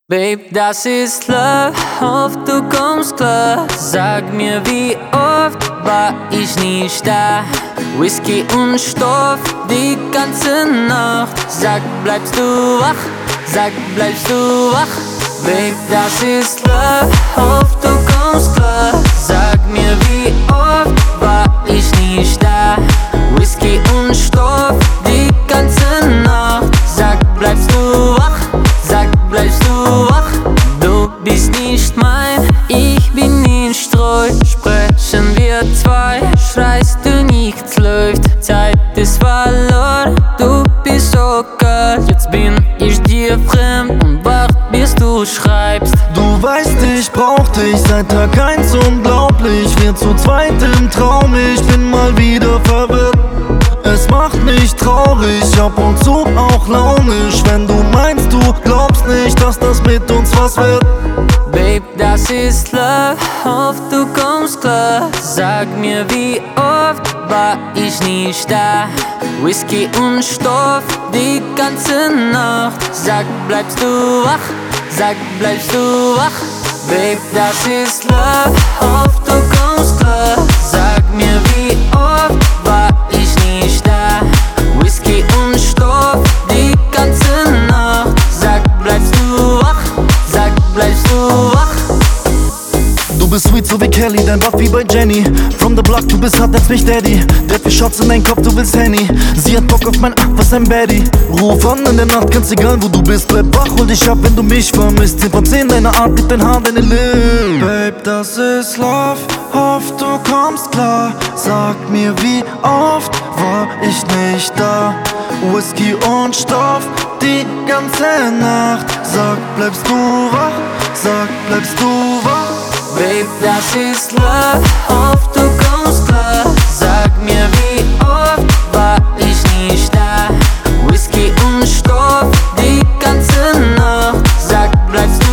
Babe, das ist Love, hoff du kommst klar. Sag mir, wie oft war ich nicht da? Whisky und Stoff die ganze Nacht. Sag, bleibst du wach? Sag, bleibst du wach? Babe, das ist Love, hoff du kommst klar. Sag mir, wie oft war ich nicht da? Whisky und Stoff die ganze Nacht. Sag, bleibst du wach? Sag, bleibst du wach? Du bist nicht mein, ich bin nicht treu. Sprechen wir zwei, schreist du nichts läuft. Zeit ist verloren, du bist so kalt. Jetzt bin ich dir fremd und wart bis du schreibst. Du weißt, ich brauch dich seit Tag 1, unglaublich. Wir zu zweit im Traum, ich bin mal wieder verwirrt. Es macht mich traurig, ab und zu auch launisch, wenn du meinst, du glaubst nicht, dass das mit uns was wird. Babe, das ist Love, hoff du kommst klar. Sag mir, wie oft war ich nicht da? Whisky und Stoff die ganze Nacht. Sag, bleibst du wach? Sag, bleibst du wach? Babe, das ist Love, hoff du kommst klar. Sag mir, wie oft war ich nicht da? Whisky und Stoff die ganze Nacht. Sag, bleibst du wach? Sag, bleibst du wach? Du bist sweet, so wie Kelly, dein Buff wie bei Jenny. From the block, du bist hart, nennst mich Daddy. Der hat 4 Shots in dein Kopf, du willst Henny. Sie hat Bock auf mein was ein Baddie. Ruf an in der Nacht, ganz egal wo du bist. Bleib wach, hol dich ab, wenn du mich vermisst. 10 von 10, deine Art, gibt dein Haar, deine Lippen. Babe, das ist Love, hoff du kommst klar. Sag mir, wie oft war ich nicht da? Whisky und Stoff die ganze Nacht. Sag, bleibst du wach? Sag, bleibst du wach? Babe, das ist Love, hoff du kommst klar. Sag mir, wie oft war ich nicht da? Whisky und Stoff die ganze Nacht. Sag, bleibst